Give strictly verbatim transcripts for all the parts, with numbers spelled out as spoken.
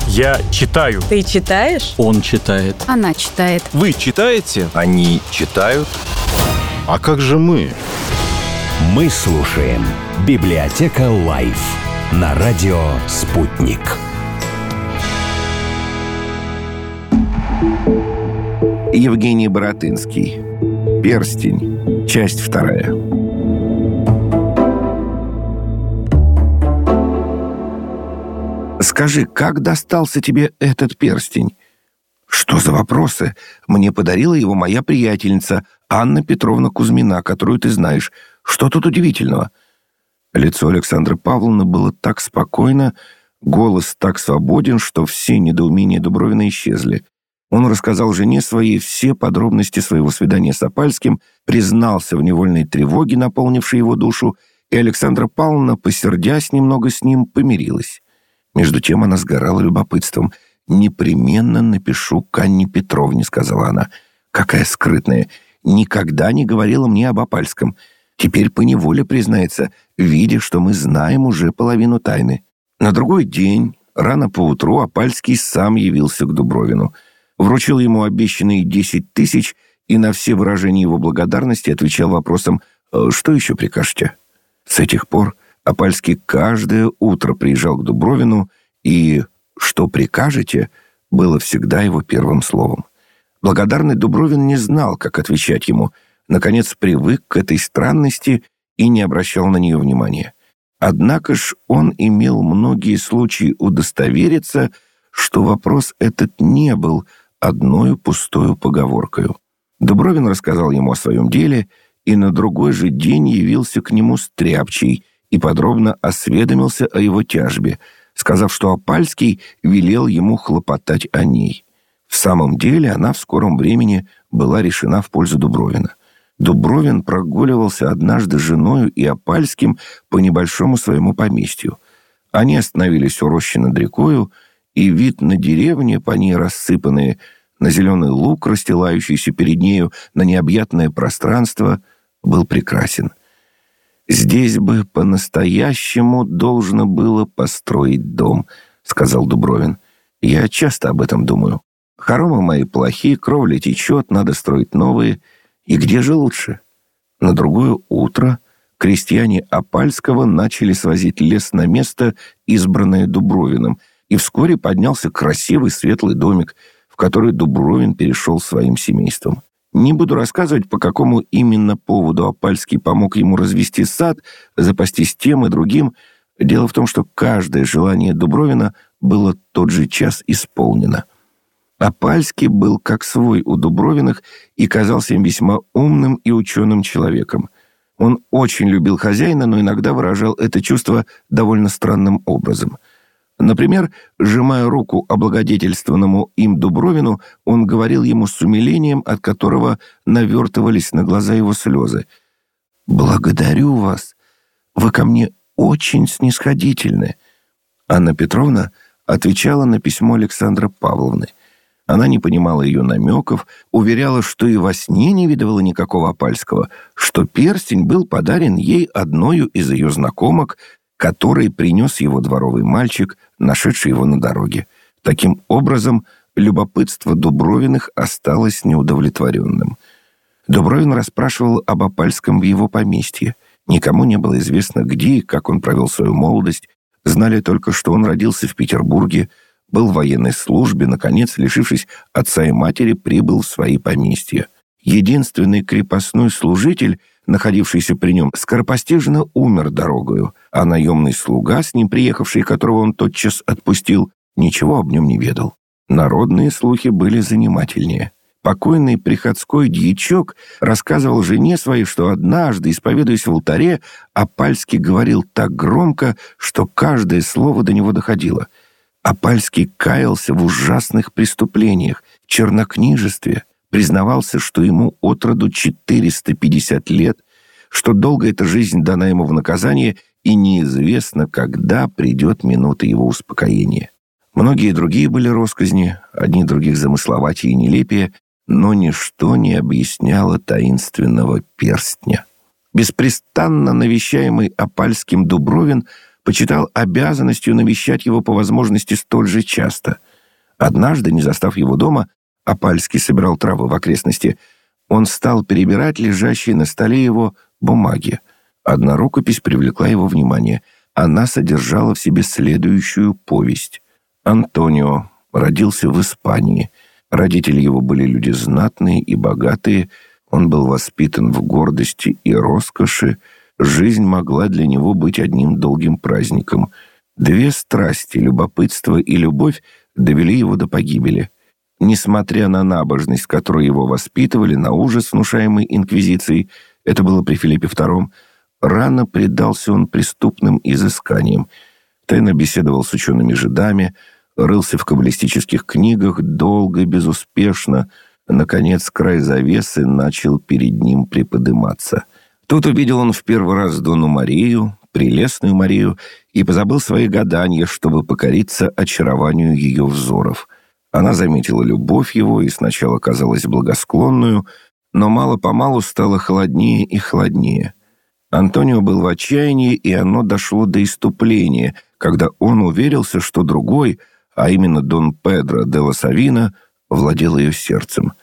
Я читаю. Ты читаешь? Он читает. Она читает. Вы читаете? Они читают. А как же мы? Мы слушаем «Библиотека Лайф» на радио «Спутник». Евгений Баратынский. «Перстень». Часть вторая. «Скажи, как достался тебе этот перстень?» «Что за вопросы? Мне подарила его моя приятельница Анна Петровна Кузьмина, которую ты знаешь. Что тут удивительного?» Лицо Александры Павловны было так спокойно, голос так свободен, что все недоумения Дубровина исчезли. Он рассказал жене своей все подробности своего свидания с Опальским, признался в невольной тревоге, наполнившей его душу, и Александра Павловна, посердясь немного с ним, помирилась. Между тем она сгорала любопытством. «Непременно напишу к Анне Петровне», — сказала она. «Какая скрытная! Никогда не говорила мне об Опальском. Теперь поневоле признается, видя, что мы знаем уже половину тайны». На другой день, рано поутру, Опальский сам явился к Дубровину. Вручил ему обещанные десять тысяч и на все выражения его благодарности отвечал вопросом «Что еще прикажете?». С этих пор Опальский каждое утро приезжал к Дубровину, и «что прикажете» было всегда его первым словом. Благодарный Дубровин не знал, как отвечать ему, наконец привык к этой странности и не обращал на нее внимания. Однако ж он имел многие случаи удостовериться, что вопрос этот не был одною пустою поговоркою. Дубровин рассказал ему о своем деле, и на другой же день явился к нему стряпчий и подробно осведомился о его тяжбе, сказав, что Опальский велел ему хлопотать о ней. В самом деле она в скором времени была решена в пользу Дубровина. Дубровин прогуливался однажды с женою и Опальским по небольшому своему поместью. Они остановились у рощи над рекою, и вид на деревни, по ней рассыпанные, на зеленый луг, расстилающийся перед нею, на необъятное пространство, был прекрасен. «Здесь бы по-настоящему должно было построить дом», — сказал Дубровин. «Я часто об этом думаю. Хоромы мои плохи, кровля течет, надо строить новые. И где же лучше?» На другое утро крестьяне Опальского начали свозить лес на место, избранное Дубровиным, и вскоре поднялся красивый светлый домик, в который Дубровин перешел своим семейством. Не буду рассказывать, по какому именно поводу Опальский помог ему развести сад, запастись тем и другим. Дело в том, что каждое желание Дубровина было тот же час исполнено. Опальский был как свой у Дубровиных и казался им весьма умным и ученым человеком. Он очень любил хозяина, но иногда выражал это чувство довольно странным образом. Например, сжимая руку облагодетельствованному им Дубровину, он говорил ему с умилением, от которого навертывались на глаза его слезы: «Благодарю вас, вы ко мне очень снисходительны». Анна Петровна отвечала на письмо Александры Павловны. Она не понимала ее намеков, уверяла, что и во сне не видывала никакого Опальского, что перстень был подарен ей одною из ее знакомок, который принес его дворовый мальчик, нашедший его на дороге. Таким образом, любопытство Дубровиных осталось неудовлетворенным. Дубровин расспрашивал об Опальском в его поместье. Никому не было известно, где и как он провел свою молодость. Знали только, что он родился в Петербурге, был в военной службе, наконец, лишившись отца и матери, прибыл в свои поместья. Единственный крепостной служитель, находившийся при нем, скоропостижно умер дорогою, а наемный слуга, с ним приехавший, которого он тотчас отпустил, ничего об нем не ведал. Народные слухи были занимательнее. Покойный приходской дьячок рассказывал жене своей, что однажды, исповедуясь в алтаре, Опальский говорил так громко, что каждое слово до него доходило. Опальский каялся в ужасных преступлениях, в чернокнижестве, признавался, что ему от роду четыреста пятьдесят лет, что долго эта жизнь дана ему в наказание, и неизвестно, когда придет минута его успокоения. Многие другие были россказни, одни других замысловатее и нелепее, но ничто не объясняло таинственного перстня. Беспрестанно навещаемый Опальским Дубровин почитал обязанностью навещать его по возможности столь же часто. Однажды, не застав его дома, Апальский собирал травы в окрестности, он стал перебирать лежащие на столе его бумаги. Одна рукопись привлекла его внимание. Она содержала в себе следующую повесть. Антонио родился в Испании. Родители его были люди знатные и богатые. Он был воспитан в гордости и роскоши. Жизнь могла для него быть одним долгим праздником. Две страсти, любопытство и любовь, довели его до погибели. Несмотря на набожность, которой его воспитывали, на ужас, внушаемый инквизицией, это было при Филиппе втором, рано предался он преступным изысканиям. Тайно беседовал с учеными жидами, рылся в каббалистических книгах, долго, безуспешно. Наконец, край завесы начал перед ним приподыматься. Тут увидел он в первый раз Донну Марию, прелестную Марию, и позабыл свои гадания, чтобы покориться очарованию ее взоров. Она заметила любовь его и сначала казалась благосклонную, но мало-помалу стало холоднее и холоднее. Антонио был в отчаянии, и оно дошло до исступления, когда он уверился, что другой, а именно Дон Педро де ла Савина, владел ее сердцем.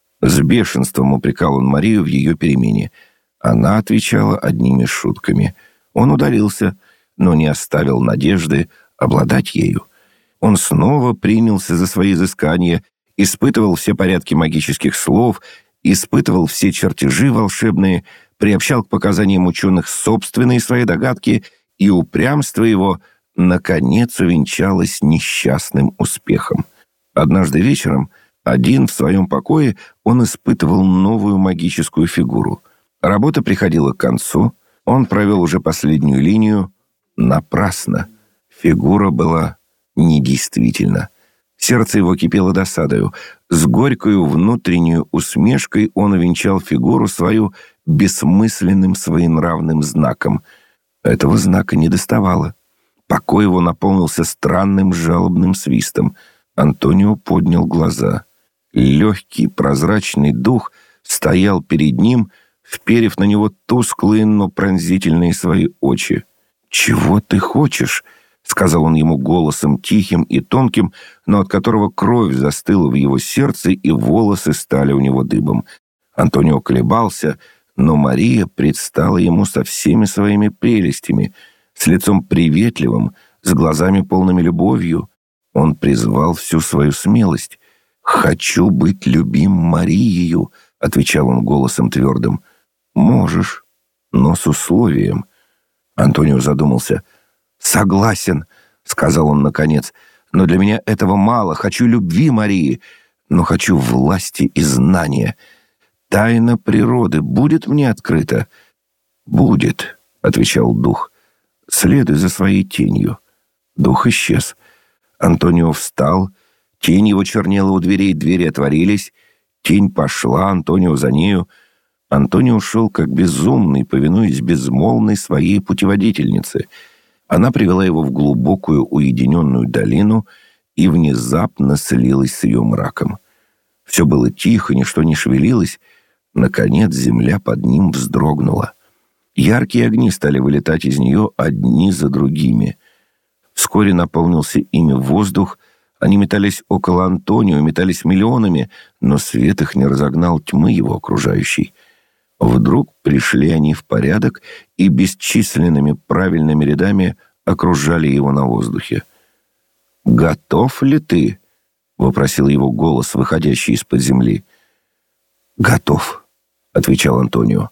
С бешенством упрекал он Марию в ее перемене. Она отвечала одними шутками. Он удалился, но не оставил надежды обладать ею. Он снова принялся за свои изыскания, испытывал все порядки магических слов, испытывал все чертежи волшебные, приобщал к показаниям ученых собственные свои догадки, и упрямство его, наконец, увенчалось несчастным успехом. Однажды вечером, один в своем покое, он испытывал новую магическую фигуру. Работа приходила к концу, он провел уже последнюю линию. Напрасно. Фигура была недействительна. Сердце его кипело досадою. С горькою внутреннюю усмешкой он увенчал фигуру свою бессмысленным своенравным знаком. Этого знака не доставало. Покой его наполнился странным жалобным свистом. Антонио поднял глаза. Легкий прозрачный дух стоял перед ним, вперев на него тусклые, но пронзительные свои очи. «Чего ты хочешь?» — сказал он ему голосом тихим и тонким, но от которого кровь застыла в его сердце, и волосы стали у него дыбом. Антонио колебался, но Мария предстала ему со всеми своими прелестями, с лицом приветливым, с глазами полными любовью. Он призвал всю свою смелость. «Хочу быть любим Марией», — отвечал он голосом твердым. «Можешь, но с условием». Антонио задумался. «Согласен», — сказал он наконец, — «но для меня этого мало. Хочу любви Марии, но хочу власти и знания. Тайна природы будет мне открыта?» «Будет», — отвечал дух. «Следуй за своей тенью». Дух исчез. Антонио встал. Тень его чернела у дверей, двери отворились. Тень пошла, Антонио за нею. Антонио шел как безумный, повинуясь безмолвной своей путеводительнице. Она привела его в глубокую уединенную долину и внезапно слилась с ее мраком. Все было тихо, ничто не шевелилось. Наконец земля под ним вздрогнула. Яркие огни стали вылетать из нее одни за другими. Вскоре наполнился ими воздух. Они метались около Антонио, метались миллионами, но свет их не разогнал тьмы его окружающей. Вдруг пришли они в порядок и бесчисленными правильными рядами окружали его на воздухе. «Готов ли ты?» — вопросил его голос, выходящий из-под земли. «Готов», — отвечал Антонио.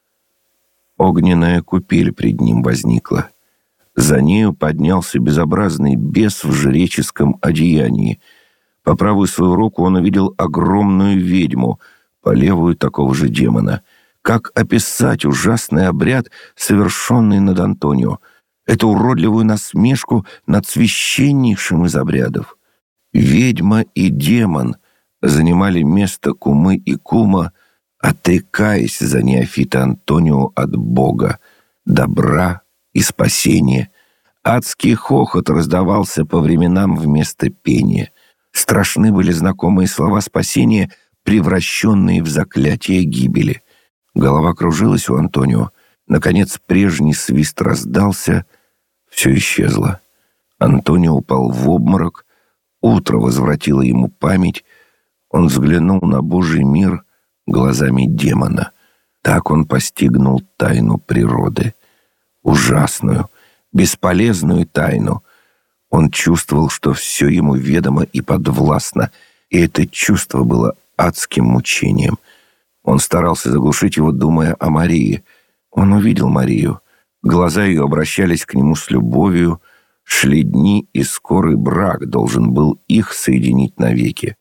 Огненная купель пред ним возникла. За нею поднялся безобразный бес в жреческом одеянии. По правую свою руку он увидел огромную ведьму, по левую такого же демона. Как описать ужасный обряд, совершенный над Антонио? Эту уродливую насмешку над священнейшим из обрядов. Ведьма и демон занимали место кумы и кума, отрекаясь за неофита Антонио от Бога, добра и спасения. Адский хохот раздавался по временам вместо пения. Страшны были знакомые слова спасения, превращенные в заклятие гибели. Голова кружилась у Антонио. Наконец прежний свист раздался. Все исчезло. Антонио упал в обморок, утро возвратило ему память, он взглянул на Божий мир глазами демона. Так он постигнул тайну природы. Ужасную, бесполезную тайну. Он чувствовал, что все ему ведомо и подвластно, и это чувство было адским мучением. Он старался заглушить его, думая о Марии. Он увидел Марию. Глаза ее обращались к нему с любовью. Шли дни, и скорый брак должен был их соединить навеки.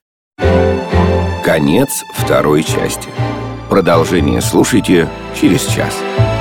Конец второй части. Продолжение слушайте через час.